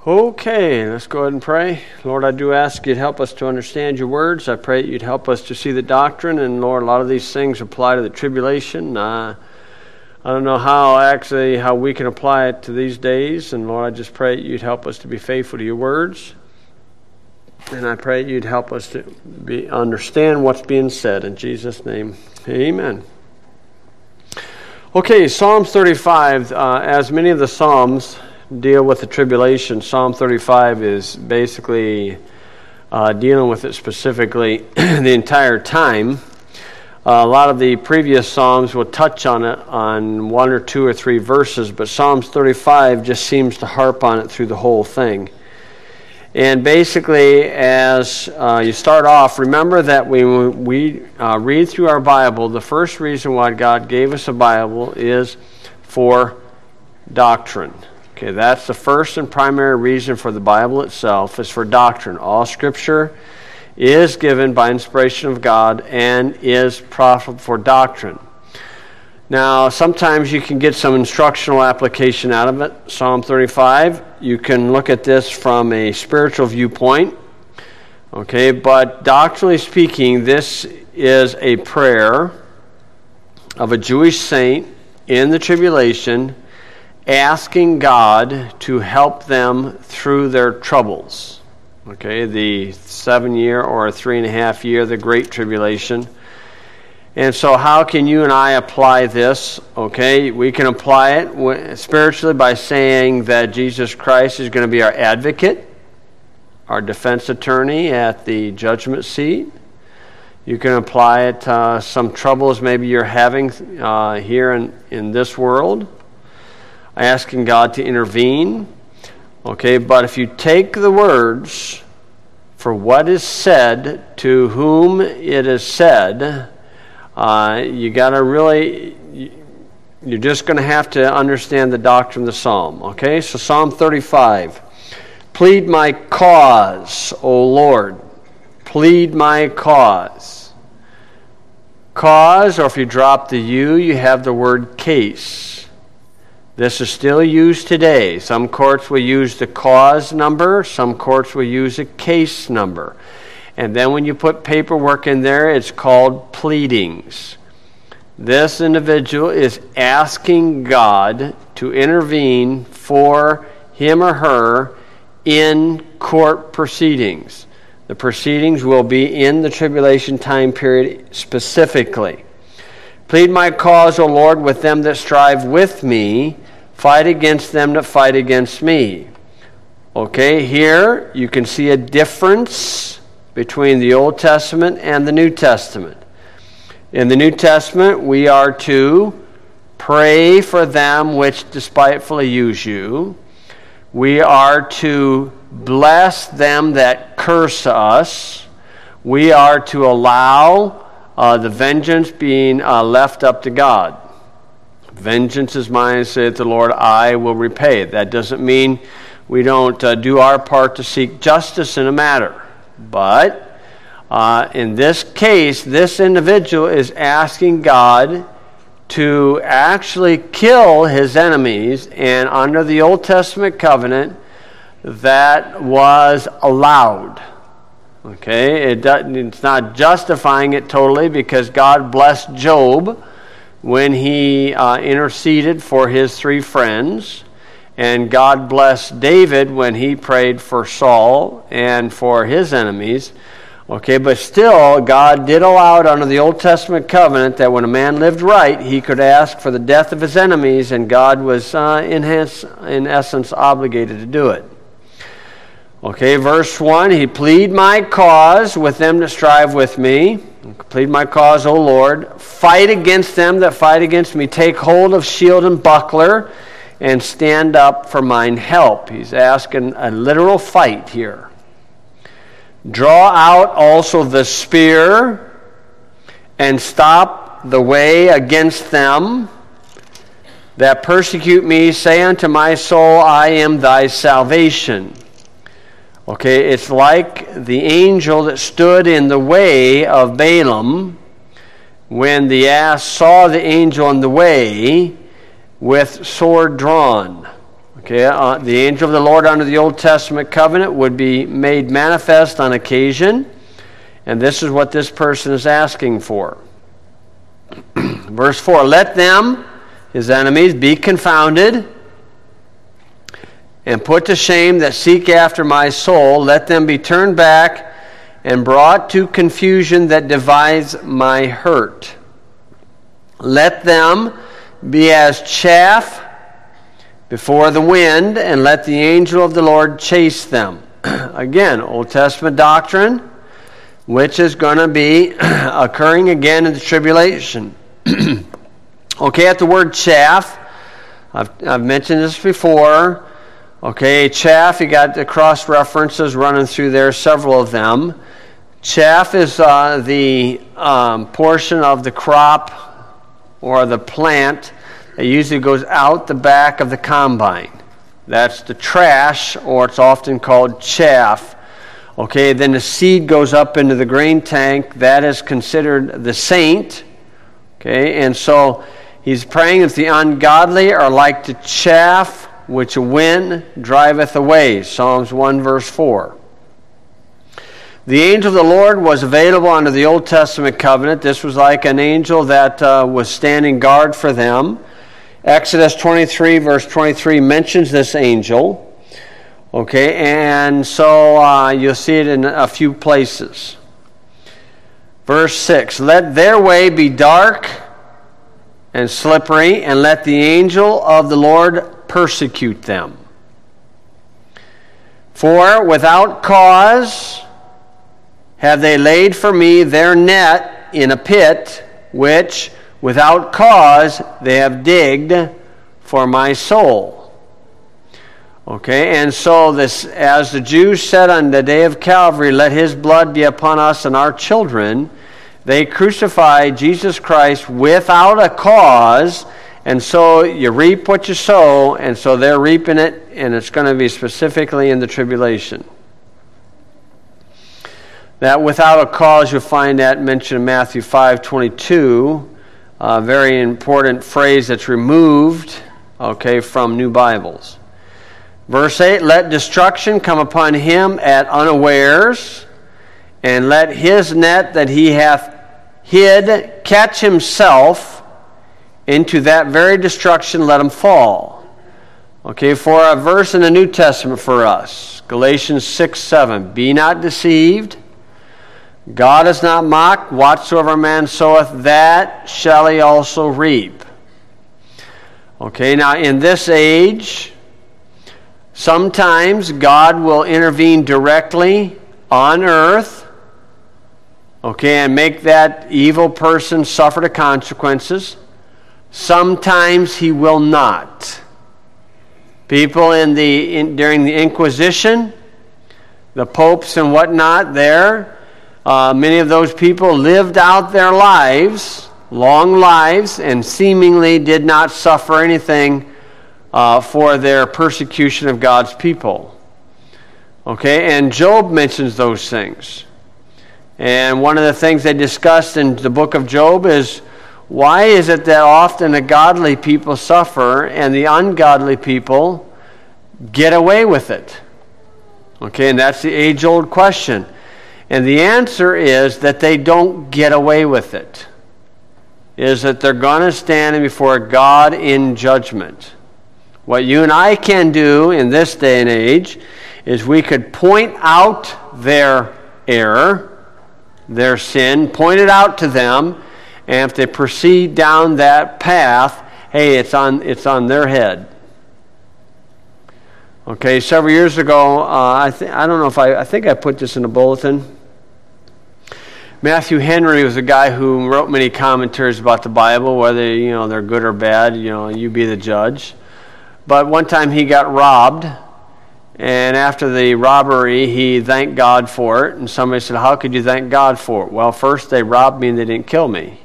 Okay, let's go ahead and pray. Lord, I do ask you to help us to understand your words. I pray that you'd help us to see the doctrine. And Lord, a lot of these things apply to the tribulation. I don't know how we can apply it to these days. And Lord, I just pray that you'd help us to be faithful to your words. And I pray that you'd help us to understand what's being said. In Jesus' name, amen. Okay, Psalms 35, as many of the Psalms deal with the tribulation, Psalm 35 is basically dealing with it specifically the entire time. A lot of the previous Psalms will touch on it on one or two or three verses, but Psalms 35 just seems to harp on it through the whole thing. And basically, as you start off, remember that when we read through our Bible, the first reason why God gave us a Bible is for doctrine. Okay, that's the first and primary reason for the Bible itself, is for doctrine. All Scripture is given by inspiration of God and is profitable for doctrine. Now, sometimes you can get some instructional application out of it. Psalm 35, you can look at this from a spiritual viewpoint. Okay, but doctrinally speaking, this is a prayer of a Jewish saint in the tribulation, asking God to help them through their troubles. Okay, the 7-year or 3.5 year, the Great Tribulation. And so how can you and I apply this? Okay, we can apply it spiritually by saying that Jesus Christ is going to be our advocate, our defense attorney at the judgment seat. You can apply it to some troubles maybe you're having here in this world, asking God to intervene. Okay, but if you take the words for what is said to whom it is said, you got to really, you're just going to have to understand the doctrine of the psalm. Okay, so Psalm 35. Plead my cause, O Lord. Plead my cause. Cause, or if you drop the U, you have the word case. This is still used today. Some courts will use the cause number. Some courts will use a case number. And then when you put paperwork in there, it's called pleadings. This individual is asking God to intervene for him or her in court proceedings. The proceedings will be in the tribulation time period specifically. Plead my cause, O Lord, with them that strive with me. Fight against them that fight against me. Okay, here you can see a difference between the Old Testament and the New Testament. In the New Testament, we are to pray for them which despitefully use you. We are to bless them that curse us. We are to allow the vengeance being left up to God. Vengeance is mine, saith the Lord, I will repay. That doesn't mean we don't do our part to seek justice in a matter. But in this case, this individual is asking God to actually kill his enemies, and under the Old Testament covenant, that was allowed. Okay, it's not justifying it totally, because God blessed Job when he interceded for his 3 friends, and God blessed David when he prayed for Saul and for his enemies. Okay, but still, God did allow it under the Old Testament covenant that when a man lived right, he could ask for the death of his enemies, and God was in essence obligated to do it. Okay, verse 1, he plead my cause with them that strive with me. Plead my cause, O Lord. Fight against them that fight against me. Take hold of shield and buckler, and stand up for mine help. He's asking a literal fight here. Draw out also the spear, and stop the way against them that persecute me. Say unto my soul, I am thy salvation. Okay, it's like the angel that stood in the way of Balaam when the ass saw the angel in the way with sword drawn. Okay, the angel of the Lord under the Old Testament covenant would be made manifest on occasion, and this is what this person is asking for. Verse 4, let them, his enemies, be confounded and put to shame that seek after my soul. Let them be turned back and brought to confusion that divides my hurt. Let them be as chaff before the wind, and let the angel of the Lord chase them. Again, Old Testament doctrine, which is going to be occurring again in the tribulation. Okay, at the word chaff, I've mentioned this before. Okay, chaff, you got the cross references running through there, several of them. Chaff is the portion of the crop or the plant that usually goes out the back of the combine. That's the trash, or it's often called chaff. Okay, then the seed goes up into the grain tank. That is considered the saint. Okay, and so he's praying that the ungodly are like the chaff which a wind driveth away. Psalms 1 verse 4. The angel of the Lord was available under the Old Testament covenant. This was like an angel that was standing guard for them. Exodus 23 verse 23 mentions this angel. Okay, and so you'll see it in a few places. Verse 6, let their way be dark and slippery, and let the angel of the Lord persecute them. For without cause have they laid for me their net in a pit, which without cause they have digged for my soul. Okay, and so this, as the Jews said on the day of Calvary, let his blood be upon us and our children, they crucified Jesus Christ without a cause, and so you reap what you sow, and so they're reaping it, and it's going to be specifically in the tribulation. That without a cause, you'll find that mentioned in Matthew 5:22, a very important phrase that's removed, okay, from New Bibles. Verse 8, let destruction come upon him at unawares, and let his net that he hath hid catch himself, into that very destruction let him fall. Okay, for a verse in the New Testament for us, Galatians 6:7, be not deceived, God is not mocked, whatsoever a man soweth, that shall he also reap. Okay, now in this age, sometimes God will intervene directly on earth, okay, and make that evil person suffer the consequences. Sometimes he will not. People during the Inquisition, the popes and whatnot there, many of those people lived out their lives, long lives, and seemingly did not suffer anything for their persecution of God's people. Okay, and Job mentions those things. And one of the things they discussed in the book of Job is, why is it that often the godly people suffer and the ungodly people get away with it? Okay, and that's the age-old question. And the answer is that they don't get away with it. Is that they're going to stand before God in judgment. What you and I can do in this day and age is we could point out their error, their sin, point it out to them, and if they proceed down that path, hey, it's on their head. Okay, several years ago, I think I put this in a bulletin. Matthew Henry was a guy who wrote many commentaries about the Bible, whether they're good or bad, you be the judge. But one time he got robbed, and after the robbery, he thanked God for it. And somebody said, how could you thank God for it? Well, first, they robbed me and they didn't kill me.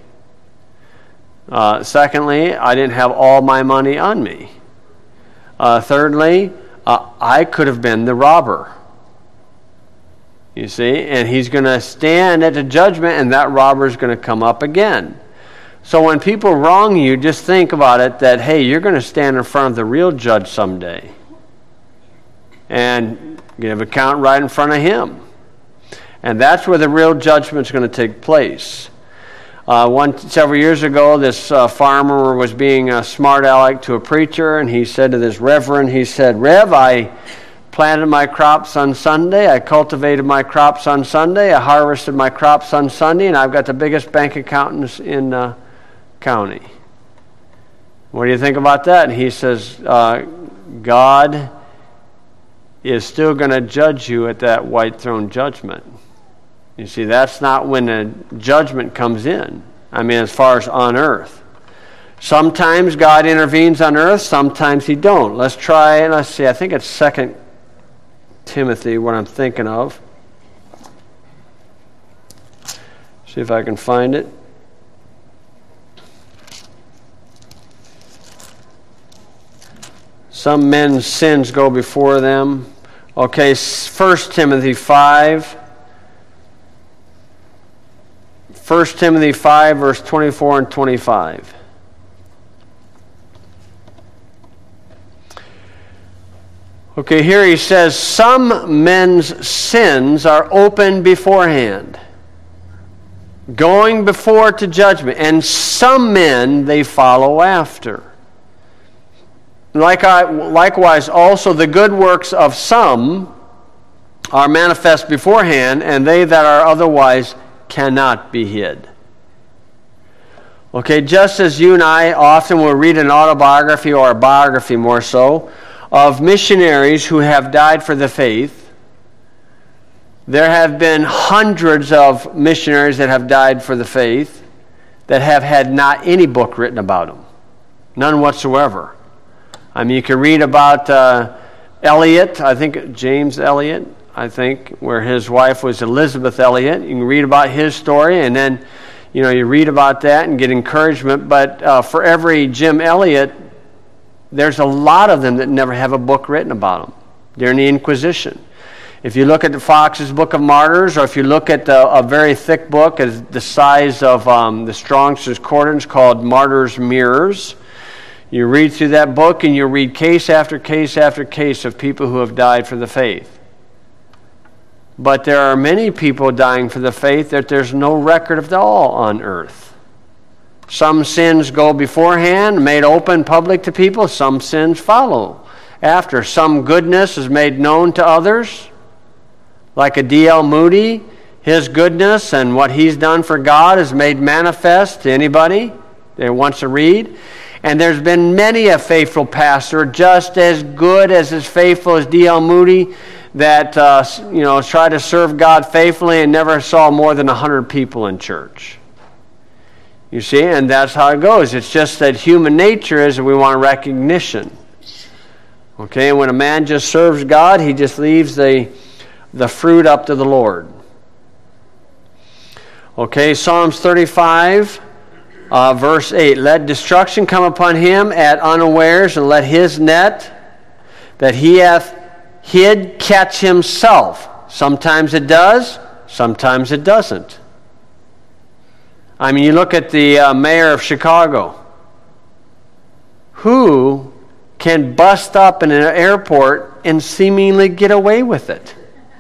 Secondly, I didn't have all my money on me. Thirdly, I could have been the robber. You see? And he's going to stand at the judgment, and that robber is going to come up again. So when people wrong you, just think about it that, hey, you're going to stand in front of the real judge someday. and give account right in front of him. And that's where the real judgment's going to take place. Several years ago, this farmer was being a smart aleck to a preacher, and he said to this reverend, he said, "Rev, I planted my crops on Sunday, I cultivated my crops on Sunday, I harvested my crops on Sunday, and I've got the biggest bank account in the county. What do you think about that?" And he says, God is still going to judge you at that white throne judgment. You see, that's not when the judgment comes in. I mean, as far as on earth. Sometimes God intervenes on earth, sometimes he don't. Let's see, I think it's 2 Timothy, what I'm thinking of. See if I can find it. Some men's sins go before them. Okay, 1 Timothy 5. 1 Timothy 5, verse 24 and 25. Okay, here he says, some men's sins are open beforehand, going before to judgment, and some men they follow after. Likewise, also the good works of some are manifest beforehand, and they that are otherwise cannot be hid. Okay, just as you and I often will read an autobiography or a biography more so of missionaries who have died for the faith, there have been hundreds of missionaries that have died for the faith that have had not any book written about them. None whatsoever. I mean, you can read about Eliot, I think James Eliot, where his wife was Elizabeth Elliot. You can read about his story, and then, you read about that and get encouragement. But for every Jim Elliot, there's a lot of them that never have a book written about them during the Inquisition. If you look at the Fox's Book of Martyrs, or if you look at a very thick book, as the size of the Strong's Concordance called Martyrs' Mirrors, you read through that book and you read case after case after case of people who have died for the faith. But there are many people dying for the faith that there's no record of all on earth. Some sins go beforehand, made open, public to people. Some sins follow after. Some goodness is made known to others. Like a D.L. Moody, his goodness and what he's done for God is made manifest to anybody that wants to read. And there's been many a faithful pastor, just as good as faithful as D.L. Moody, that tried to serve God faithfully and never saw more than 100 people in church. You see, and that's how it goes. It's just that human nature is that we want recognition. Okay, and when a man just serves God, he just leaves the fruit up to the Lord. Okay, Psalms 35. Verse 8, let destruction come upon him at unawares, and let his net that he hath hid catch himself. Sometimes it does, sometimes it doesn't. I mean, you look at the mayor of Chicago. Who can bust up in an airport and seemingly get away with it?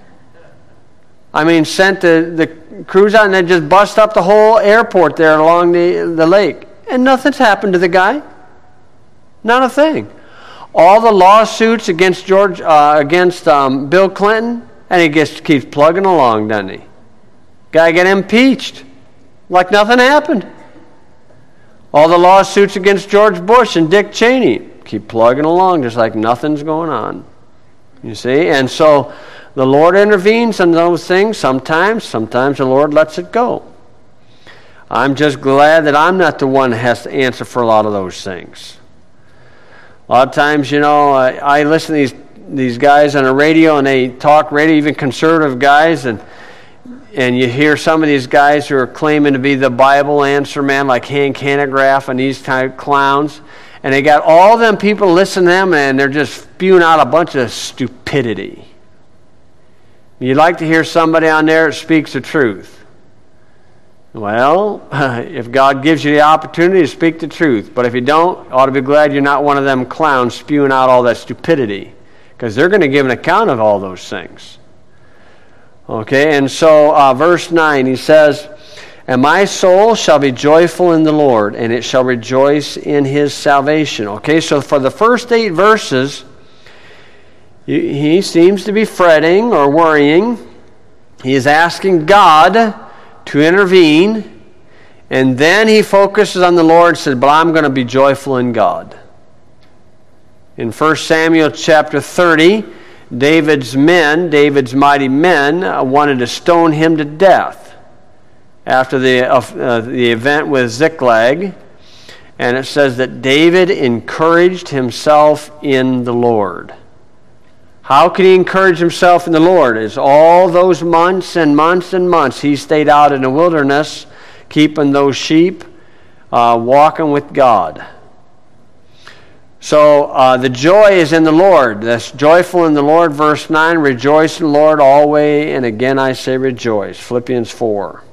I mean, sent the crews out and then just bust up the whole airport there along the lake. And nothing's happened to the guy. Not a thing. All the lawsuits against Bill Clinton, and he just keeps plugging along, doesn't he? Guy get impeached like nothing happened. All the lawsuits against George Bush and Dick Cheney keep plugging along just like nothing's going on. You see? And so the Lord intervenes on those things sometimes. Sometimes the Lord lets it go. I'm just glad that I'm not the one that has to answer for a lot of those things. A lot of times, I listen to these guys on the radio, and they talk radio, even conservative guys, and you hear some of these guys who are claiming to be the Bible answer man, like Hank Hanegraaff and these type clowns, and they got all them people listening to them, and they're just spewing out a bunch of stupidity. You'd like to hear somebody on there that speaks the truth. Well, if God gives you the opportunity to speak the truth, but if you don't, you ought to be glad you're not one of them clowns spewing out all that stupidity. because they're going to give an account of all those things. Okay, and so verse 9, he says, "And my soul shall be joyful in the Lord, and it shall rejoice in his salvation." Okay, so for the first 8 verses, he seems to be fretting or worrying. He is asking God to intervene, and then he focuses on the Lord and says, "But I'm going to be joyful in God." In 1 Samuel chapter 30, David's mighty men, wanted to stone him to death after the event with Ziklag. And it says that David encouraged himself in the Lord. How could he encourage himself in the Lord? It's all those months and months and months he stayed out in the wilderness, keeping those sheep, walking with God. So the joy is in the Lord. That's joyful in the Lord, verse 9. "Rejoice in the Lord always, and again I say rejoice." Philippians 4.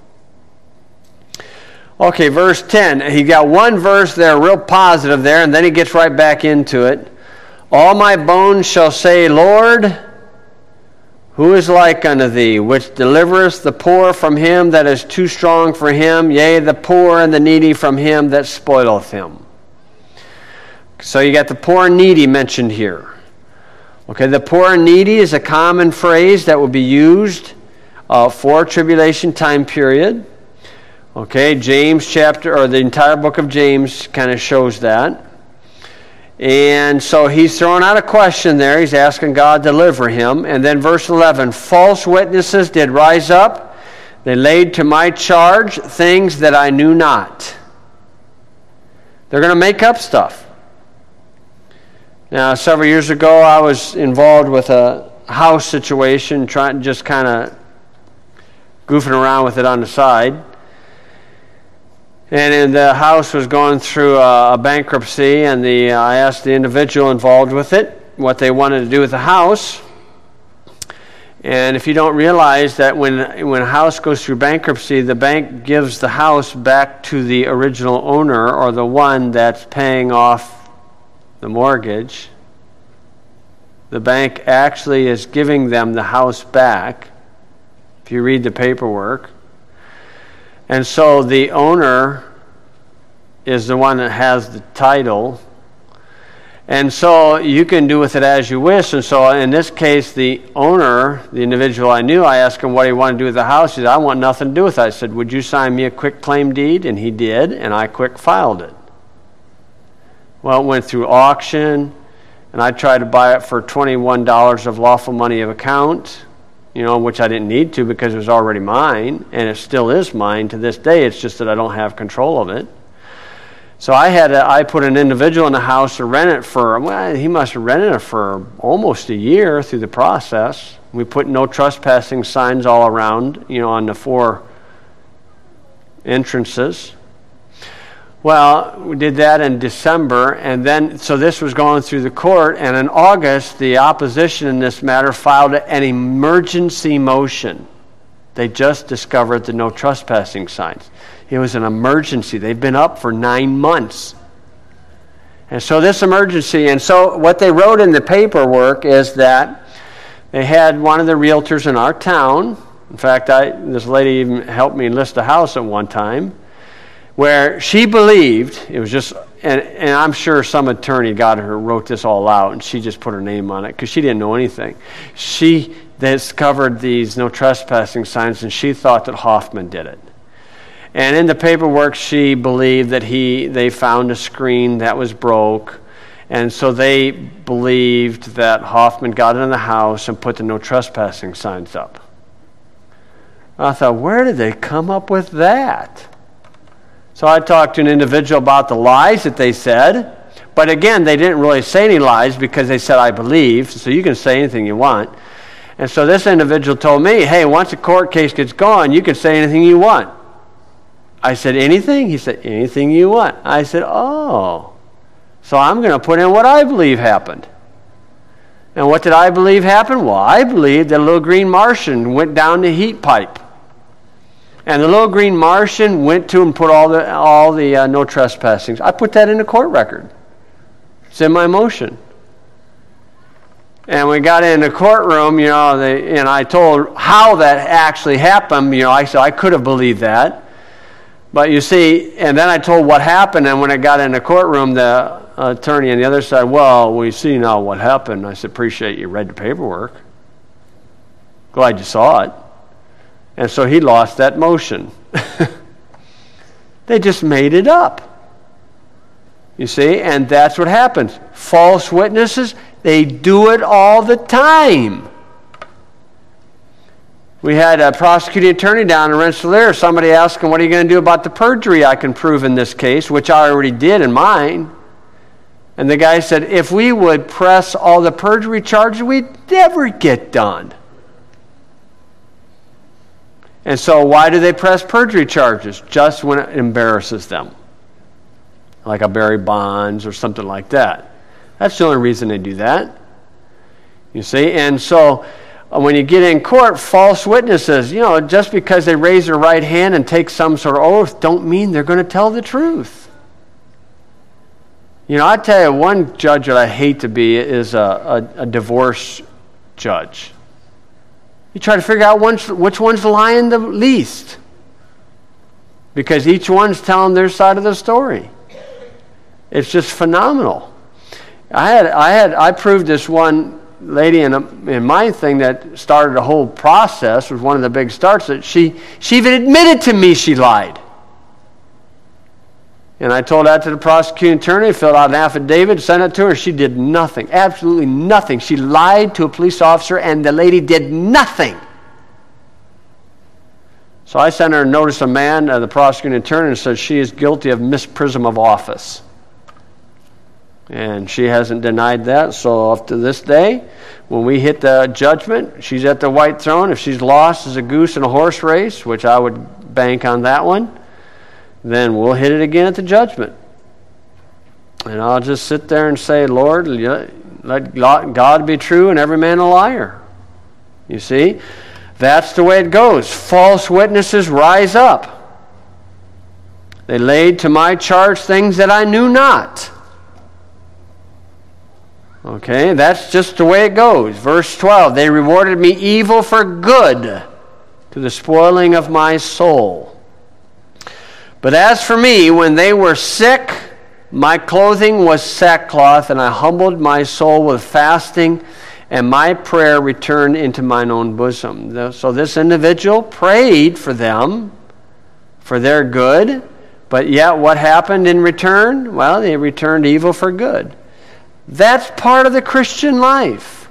Okay, verse 10. He got one verse there, real positive there, and then he gets right back into it. "All my bones shall say, Lord, who is like unto thee, which delivereth the poor from him that is too strong for him, yea, the poor and the needy from him that spoileth him." So you got the poor and needy mentioned here. Okay, the poor and needy is a common phrase that will be used for tribulation time period. Okay, James chapter, or the entire book of James kind of shows that. And so he's throwing out a question there. He's asking God to deliver him. And then verse 11, "False witnesses did rise up. They laid to my charge things that I knew not." They're going to make up stuff. Now, several years ago, I was involved with a house situation, trying just kind of goofing around with it on the side. And the house was going through a bankruptcy, and I asked the individual involved with it what they wanted to do with the house. And if you don't realize that when a house goes through bankruptcy, the bank gives the house back to the original owner, or the one that's paying off the mortgage. The bank actually is giving them the house back, if you read the paperwork. And so the owner is the one that has the title. And so you can do with it as you wish. And so in this case, the owner, the individual I knew, I asked him what he wanted to do with the house. He said, "I want nothing to do with it." I said, "Would you sign me a quick claim deed?" And he did, and I quick filed it. Well, it went through auction, and I tried to buy it for $21 of lawful money of account, which I didn't need to because it was already mine, and it still is mine to this day. It's just that I don't have control of it. So I put an individual in the house to rent it for, he must have rented it for almost a year through the process. We put no trespassing signs all around, on the 4 entrances. Well, we did that in December, and then, so this was going through the court, and in August, the opposition in this matter filed an emergency motion. They just discovered the no trespassing signs. It was an emergency. They've been up for 9 months. And so this emergency, and so what they wrote in the paperwork is that they had one of the realtors in our town. In fact, this lady even helped me list a house at one time, where she believed, it was just, and I'm sure some attorney wrote this all out, and she just put her name on it because she didn't know anything. She discovered these no trespassing signs, and she thought that Hoffman did it. And in the paperwork, she believed that they found a screen that was broke, and so they believed that Hoffman got in the house and put the no trespassing signs up. I thought, where did they come up with that? So I talked to an individual about the lies that they said. But again, they didn't really say any lies because they said, "I believe." So you can say anything you want. And so this individual told me, "Hey, once a court case gets going, you can say anything you want." I said, "Anything?" He said, "Anything you want." I said, "Oh, so I'm going to put in what I believe happened." And what did I believe happened? Well, I believe that a little green Martian went down the heat pipe. And the little green Martian went to and put all the no trespassing. I put that in the court record. It's in my motion. And we got in the courtroom, and I told how that actually happened. I said I could have believed that. But you see, and then I told what happened, and when I got in the courtroom, the attorney on the other side, well, we see now what happened. I said, appreciate you read the paperwork. Glad you saw it. And so he lost that motion. They just made it up. You see, and that's what happens. False witnesses, they do it all the time. We had a prosecuting attorney down in Rensselaer. Somebody asked him, what are you going to do about the perjury I can prove in this case, which I already did in mine? And the guy said, if we would press all the perjury charges, we'd never get done. And so why do they press perjury charges? Just when it embarrasses them. Like a Barry Bonds or something like that. That's the only reason they do that. You see? And so when you get in court, false witnesses, just because they raise their right hand and take some sort of oath, don't mean they're going to tell the truth. I tell you, one judge that I hate to be is a divorce judge. You try to figure out which one's lying the least. Because each one's telling their side of the story. It's just phenomenal. I proved this one lady in my thing that started the whole process, was one of the big starts, that she even admitted to me she lied. And I told that to the prosecuting attorney, filled out an affidavit, sent it to her. She did nothing, absolutely nothing. She lied to a police officer, and the lady did nothing. So I sent her a notice of man, the prosecuting attorney, and said she is guilty of misprism of office. And she hasn't denied that. So up to this day, when we hit the judgment, she's at the white throne. If she's lost as a goose in a horse race, which I would bank on that one, then we'll hit it again at the judgment. And I'll just sit there and say, Lord, let God be true and every man a liar. You see? That's the way it goes. False witnesses rise up. They laid to my charge things that I knew not. Okay, that's just the way it goes. Verse 12, they rewarded me evil for good, to the spoiling of my soul. But as for me, when they were sick, my clothing was sackcloth, and I humbled my soul with fasting, and my prayer returned into mine own bosom. So this individual prayed for them, for their good, but yet what happened in return? Well, they returned evil for good. That's part of the Christian life.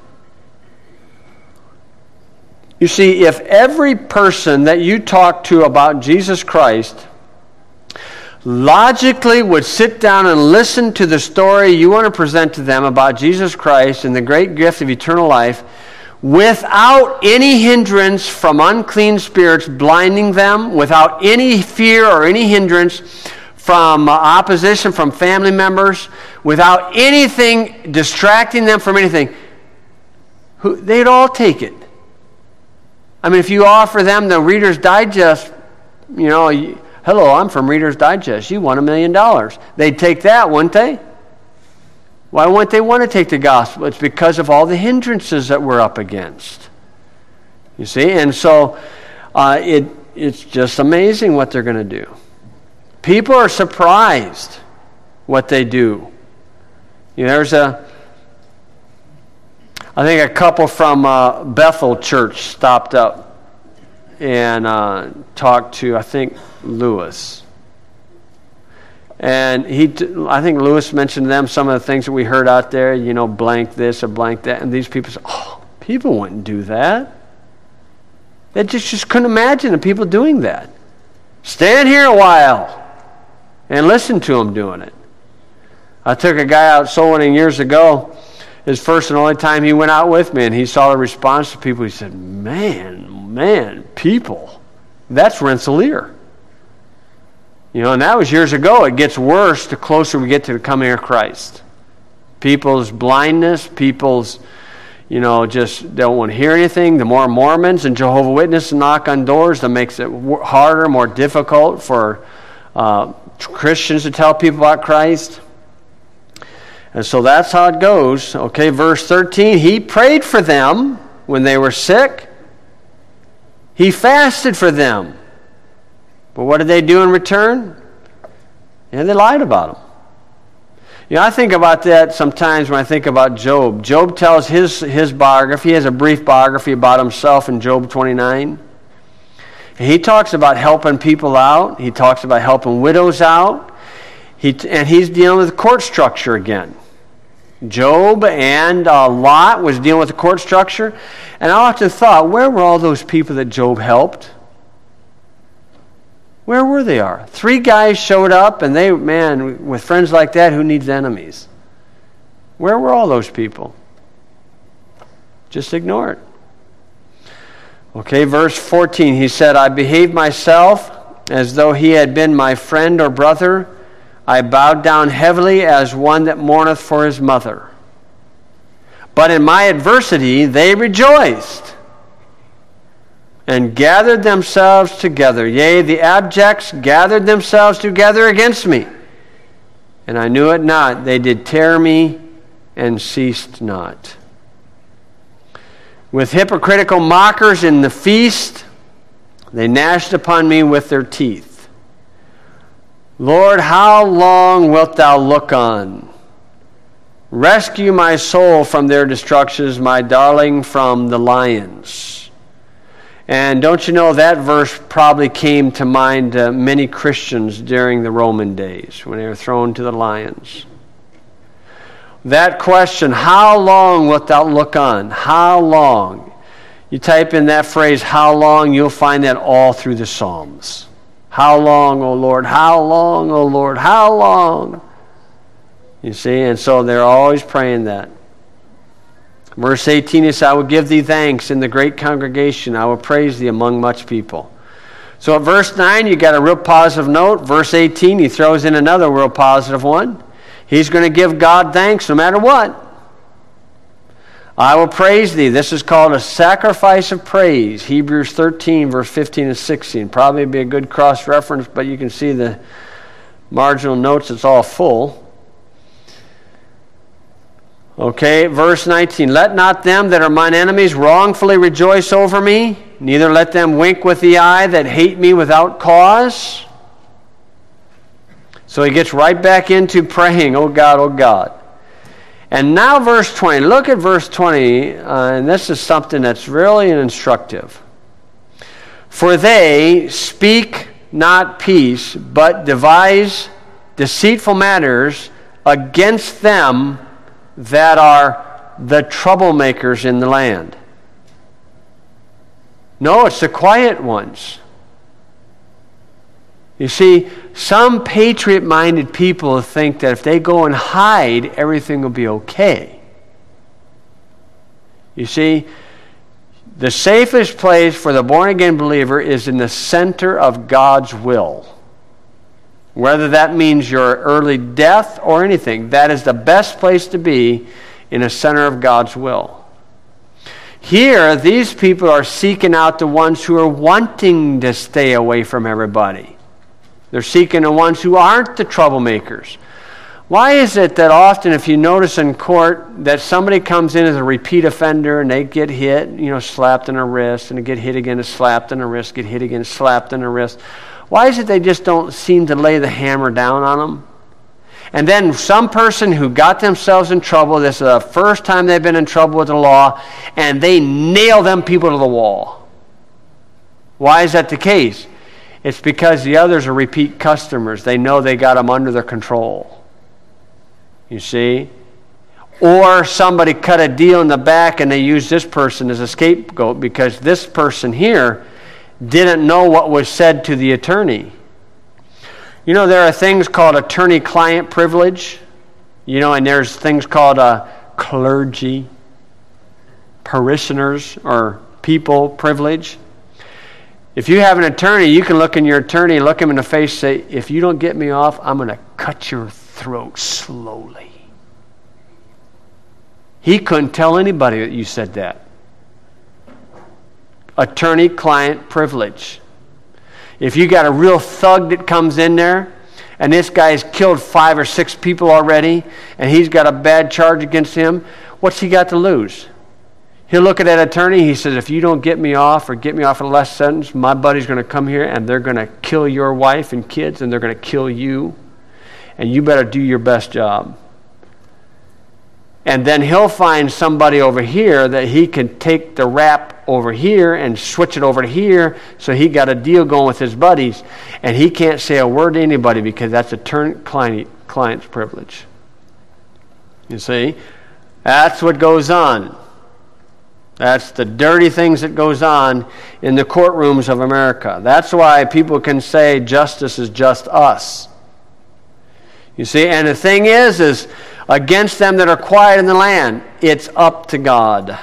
You see, if every person that you talk to about Jesus Christ logically would sit down and listen to the story you want to present to them about Jesus Christ and the great gift of eternal life without any hindrance from unclean spirits blinding them, without any fear or any hindrance from opposition from family members, without anything distracting them from anything, they'd all take it. I mean, if you offer them the Reader's Digest, hello, I'm from Reader's Digest, you won $1 million. They'd take that, wouldn't they? Why wouldn't they want to take the gospel? It's because of all the hindrances that we're up against. You see? And so it's just amazing what they're going to do. People are surprised what they do. There's I think a couple from Bethel Church stopped up and talked to, I think, Lewis. And I think Lewis mentioned to them some of the things that we heard out there, blank this or blank that. And these people said, people wouldn't do that. They just couldn't imagine the people doing that. Stand here a while and listen to them doing it. I took a guy out soul winning years ago, his first and only time he went out with me, and he saw the response to people. He said, man, people, that's Rensselaer. And that was years ago. It gets worse the closer we get to the coming of Christ. People's blindness, people's, just don't want to hear anything. The more Mormons and Jehovah's Witnesses knock on doors, that makes it harder, more difficult for Christians to tell people about Christ. And so that's how it goes. Okay, verse 13, he prayed for them when they were sick. He fasted for them. But what did they do in return? Yeah, they lied about him. I think about that sometimes when I think about Job. Job tells his biography. He has a brief biography about himself in Job 29. And he talks about helping people out. He talks about helping widows out. And he's dealing with the court structure again. Job and Lot was dealing with the court structure. And I often thought, where were all those people that Job helped? Where were they? 3 guys showed up, and with friends like that, who needs enemies? Where were all those people? Just ignore it. Okay, verse 14, he said, I behaved myself as though he had been my friend or brother. I bowed down heavily as one that mourneth for his mother. But in my adversity they rejoiced and gathered themselves together. Yea, the abjects gathered themselves together against me. And I knew it not. They did tear me and ceased not. With hypocritical mockers in the feast, they gnashed upon me with their teeth. Lord, how long wilt thou look on? Rescue my soul from their destructions, my darling from the lions. And don't you know that verse probably came to mind many Christians during the Roman days when they were thrown to the lions. That question, how long wilt thou look on? How long? You type in that phrase, how long, you'll find that all through the Psalms. How long, O Lord? How long, O Lord? How long? You see, and so they're always praying that. Verse 18 is, I will give thee thanks in the great congregation. I will praise thee among much people. So at verse 9, you got a real positive note. Verse 18, he throws in another real positive one. He's going to give God thanks no matter what. I will praise thee. This is called a sacrifice of praise. Hebrews 13, verse 15 and 16. Probably be a good cross-reference, but you can see the marginal notes. It's all full. Okay, verse 19. Let not them that are mine enemies wrongfully rejoice over me, neither let them wink with the eye that hate me without cause. So he gets right back into praying, oh God, oh God. And now verse 20. Look at verse 20, and this is something that's really instructive. For they speak not peace, but devise deceitful matters against them that are the troublemakers in the land. No, it's the quiet ones. You see, some patriot-minded people think that if they go and hide, everything will be okay. You see, the safest place for the born-again believer is in the center of God's will. Whether that means your early death or anything, that is the best place to be, in the center of God's will. Here, these people are seeking out the ones who are wanting to stay away from everybody. They're seeking the ones who aren't the troublemakers. Why is it that often, if you notice in court, that somebody comes in as a repeat offender and they get hit, slapped in the wrist, and they get hit again, slapped in the wrist, get hit again, slapped in the wrist? Why is it they just don't seem to lay the hammer down on them? And then some person who got themselves in trouble, this is the first time they've been in trouble with the law, and they nail them people to the wall. Why is that the case? It's because the others are repeat customers. They know they got them under their control. You see? Or somebody cut a deal in the back and they used this person as a scapegoat because this person here didn't know what was said to the attorney. There are things called attorney-client privilege. And there's things called clergy, parishioners, or people privilege. If you have an attorney, you can look in your attorney, look him in the face, say, if you don't get me off, I'm going to cut your throat slowly. He couldn't tell anybody that you said that. Attorney-client privilege. If you got a real thug that comes in there and this guy's killed 5 or 6 people already, and he's got a bad charge against him, what's he got to lose? He'll look at that attorney, he says, if you don't get me off or get me off in the last sentence, my buddy's going to come here and they're going to kill your wife and kids and they're going to kill you. And you better do your best job. And then he'll find somebody over here that he can take the rap over here and switch it over to here, so he got a deal going with his buddies. And he can't say a word to anybody because that's client's privilege. You see? That's what goes on. That's the dirty things that goes on in the courtrooms of America. That's why people can say justice is just us. You see, and the thing is against them that are quiet in the land, it's up to God.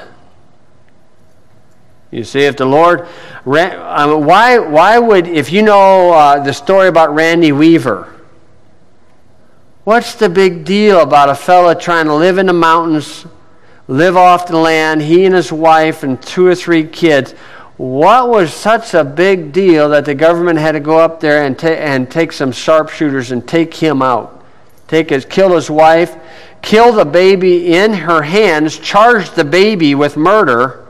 You see, if the Lord, why would, if you know the story about Randy Weaver, what's the big deal about a fella trying to live in the mountains, live off the land, he and his wife and 2 or 3 kids? What was such a big deal that the government had to go up there and take some sharpshooters and take him out? Kill his wife, kill the baby in her hands, charge the baby with murder.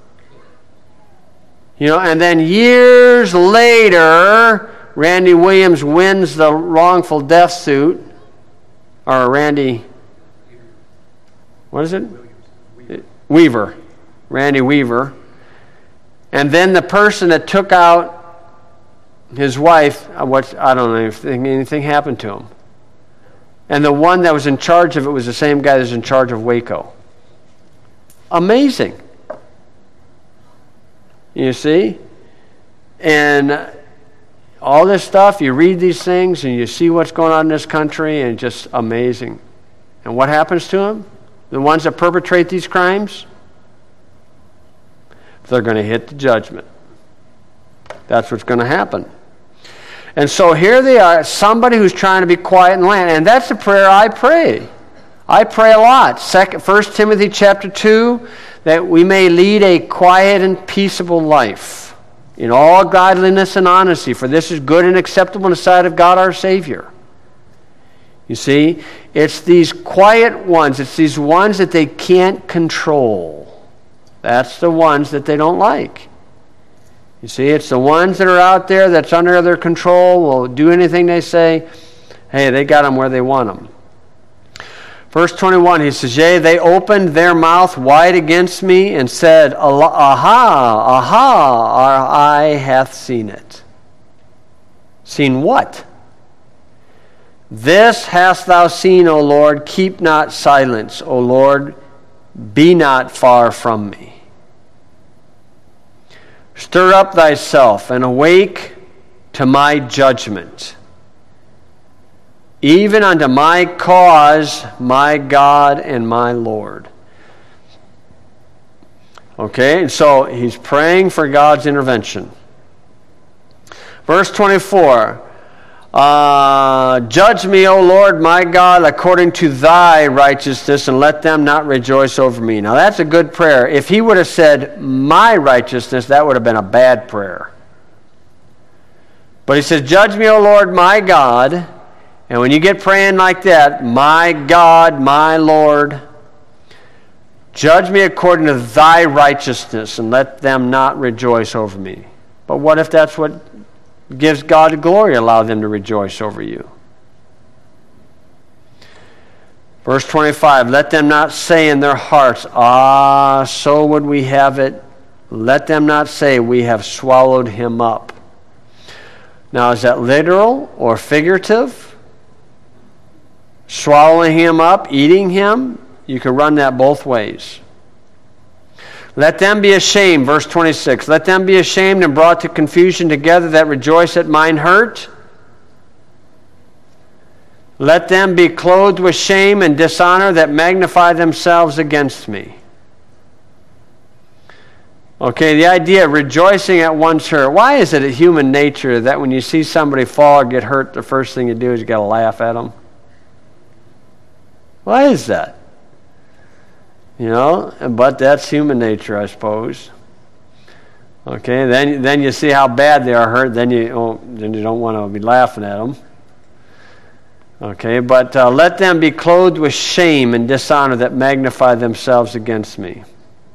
You know, and then years later, Randy Williams wins the wrongful death suit. Or Randy, what is it? Weaver. Randy Weaver. And then the person that took out his wife, I don't know if anything happened to him. And the one that was in charge of it was the same guy that was in charge of Waco. Amazing. You see? And all this stuff, you read these things and you see what's going on in this country, and it's just amazing. And what happens to them? The ones that perpetrate these crimes? They're going to hit the judgment. That's what's going to happen. And so here they are, somebody who's trying to be quiet in the land. And that's the prayer I pray. I pray a lot. 1 Timothy chapter 2, that we may lead a quiet and peaceable life in all godliness and honesty, for this is good and acceptable in the sight of God our Savior. You see, it's these quiet ones, it's these ones that they can't control. That's the ones that they don't like. You see, it's the ones that are out there that's under their control, will do anything they say. Hey, they got them where they want them. Verse 21, he says, yea, they opened their mouth wide against me and said, aha, our eye hath seen it. Seen what? This hast thou seen, O Lord. Keep not silence, O Lord. Be not far from me. Stir up thyself and awake to my judgment, even unto my cause, my God and my Lord. Okay, and so he's praying for God's intervention. Verse 24, judge me, O Lord, my God, according to thy righteousness, and let them not rejoice over me. Now that's a good prayer. If he would have said, my righteousness, that would have been a bad prayer. But he says, judge me, O Lord, my God. And when you get praying like that, my God, my Lord, judge me according to thy righteousness, and let them not rejoice over me. But what if that's what gives God glory? Allow them to rejoice over you. Verse 25, let them not say in their hearts, so would we have it. Let them not say, we have swallowed him up. Now, is that literal or figurative? Swallowing him up, eating him, you can run that both ways. Let them be ashamed, verse 26. Let them be ashamed and brought to confusion together that rejoice at mine hurt. Let them be clothed with shame and dishonor that magnify themselves against me. Okay, the idea of rejoicing at one's hurt. Why is it a human nature that when you see somebody fall or get hurt, the first thing you do is you got to laugh at them? Why is that? You know, but that's human nature, I suppose. Okay, then you see how bad they are hurt, then you don't want to be laughing at them. Okay, but let them be clothed with shame and dishonor that magnify themselves against me.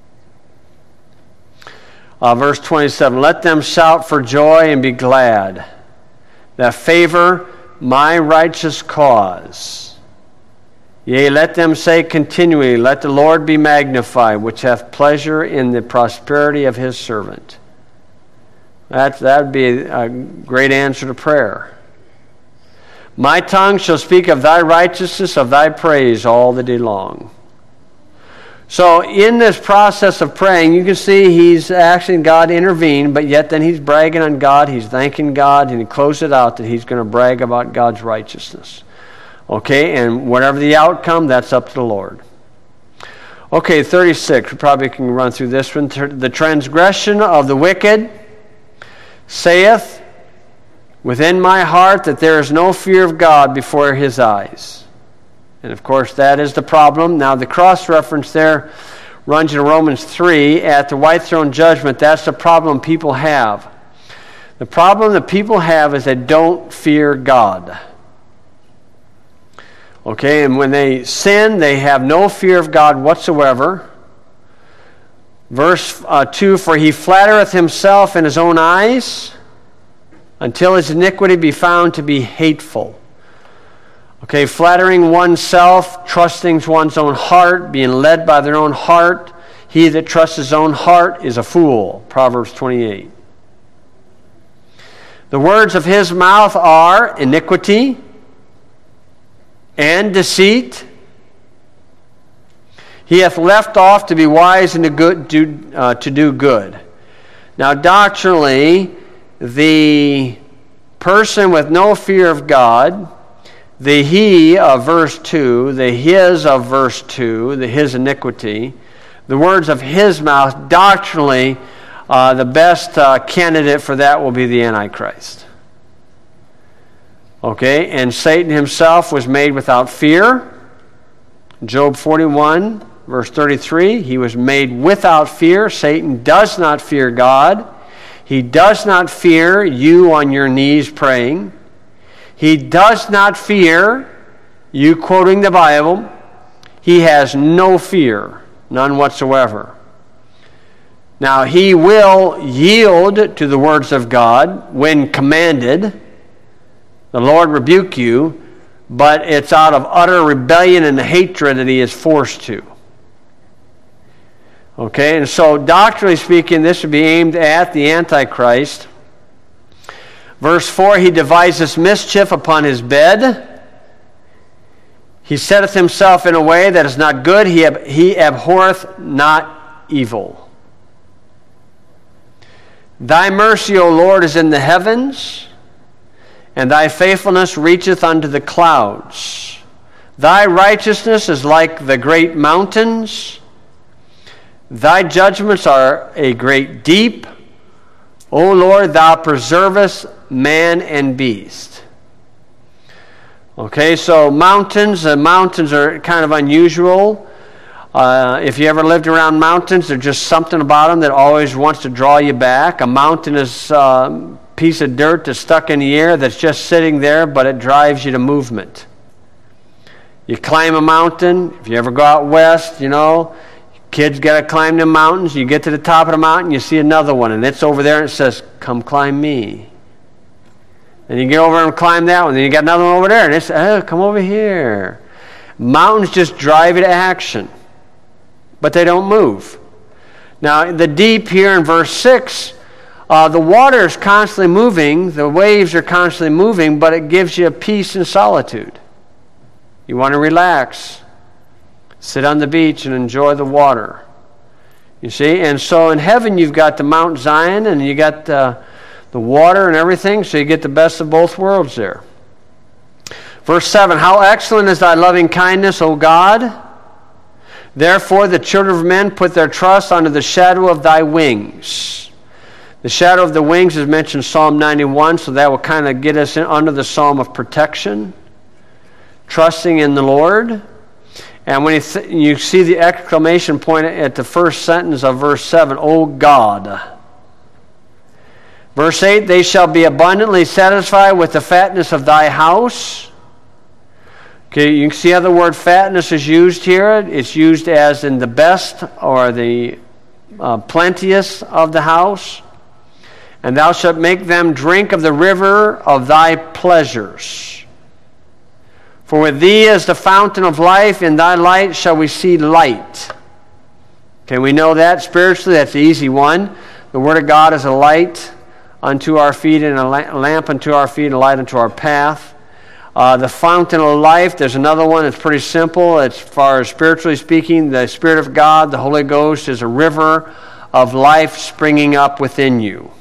Verse 27, let them shout for joy and be glad that favor my righteous cause. Yea, let them say continually, let the Lord be magnified, which hath pleasure in the prosperity of his servant. That would be a great answer to prayer. My tongue shall speak of thy righteousness, of thy praise all the day long. So in this process of praying, you can see he's asking God to intervene, but yet then he's bragging on God, he's thanking God, and he closes it out that he's going to brag about God's righteousness. Okay, and whatever the outcome, that's up to the Lord. Okay, 36, we probably can run through this one. The transgression of the wicked saith within my heart that there is no fear of God before his eyes. And of course, that is the problem. Now, the cross-reference there runs in Romans 3 at the white throne judgment. That's the problem people have. The problem that people have is they don't fear God. Okay, and when they sin, they have no fear of God whatsoever. Verse 2, for he flattereth himself in his own eyes until his iniquity be found to be hateful. Okay, flattering oneself, trusting one's own heart, being led by their own heart. He that trusts his own heart is a fool. Proverbs 28. The words of his mouth are iniquity and deceit. He hath left off to be wise and to do good. Now, doctrinally, the person with no fear of God, the he of verse 2, the his of verse 2, the his iniquity, the words of his mouth, doctrinally, the best candidate for that will be the Antichrist. Okay, and Satan himself was made without fear. Job 41, verse 33, he was made without fear. Satan does not fear God. He does not fear you on your knees praying. He does not fear you quoting the Bible. He has no fear, none whatsoever. Now, he will yield to the words of God when commanded. The Lord rebuke you, but it's out of utter rebellion and hatred that he is forced to. Okay, and so doctrinally speaking, this would be aimed at the Antichrist. Verse 4, he deviseth mischief upon his bed. He setteth himself in a way that is not good. He abhorreth not evil. Thy mercy, O Lord, is in the heavens, and thy faithfulness reacheth unto the clouds. Thy righteousness is like the great mountains. Thy judgments are a great deep. O Lord, thou preservest man and beast. Okay, so mountains are kind of unusual. If you ever lived around mountains, there's just something about them that always wants to draw you back. A mountain is a piece of dirt that's stuck in the air that's just sitting there, but it drives you to movement. You climb a mountain. If you ever go out west, kids got to climb the mountains. You get to the top of the mountain, you see another one, and it's over there, and it says, come climb me. Then you get over and climb that one. Then you got another one over there, and it says, oh, come over here. Mountains just drive you to action, but they don't move. Now, the deep here in verse 6, the water is constantly moving, the waves are constantly moving, but it gives you peace and solitude. You want to relax. Sit on the beach and enjoy the water. You see? And so in heaven you've got the Mount Zion and you got the water and everything, so you get the best of both worlds there. Verse 7, how excellent is thy loving kindness, O God! Therefore the children of men put their trust under the shadow of thy wings. The shadow of the wings is mentioned in Psalm 91, so that will kind of get us under the psalm of protection. Trusting in the Lord. And when you see the exclamation point at the first sentence of verse 7, O God. Verse 8, they shall be abundantly satisfied with the fatness of thy house. Okay, you can see how the word fatness is used here. It's used as in the best or the plenteous of the house. And thou shalt make them drink of the river of thy pleasures. For with thee is the fountain of life, in thy light shall we see light. Okay, we know that spiritually, that's the easy one. The Word of God is a light unto our feet and a lamp unto our feet and a light unto our path. The fountain of life, there's another one that's pretty simple. As far as spiritually speaking, the Spirit of God, the Holy Ghost, is a river of life springing up within you.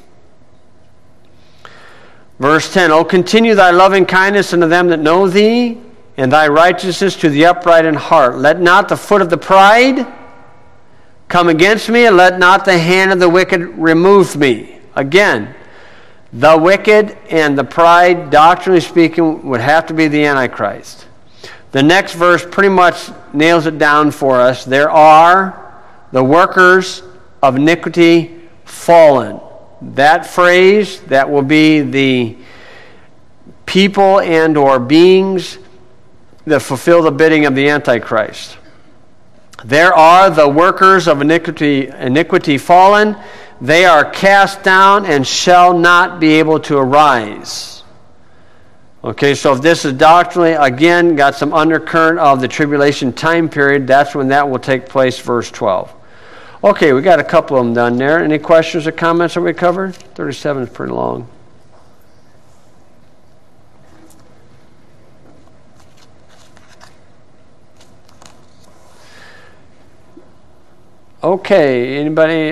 Verse 10, O continue thy loving kindness unto them that know thee, and thy righteousness to the upright in heart. Let not the foot of the pride come against me, and let not the hand of the wicked remove me. Again, the wicked and the pride, doctrinally speaking, would have to be the Antichrist. The next verse pretty much nails it down for us. There are the workers of iniquity fallen. That phrase, that will be the people and or beings that fulfill the bidding of the Antichrist. There are the workers of iniquity fallen. They are cast down and shall not be able to arise. Okay, so if this is doctrinally, again, got some undercurrent of the tribulation time period, that's when that will take place, verse 12. Okay, we got a couple of them done there. Any questions or comments that we covered? 37 is pretty long. Okay, anybody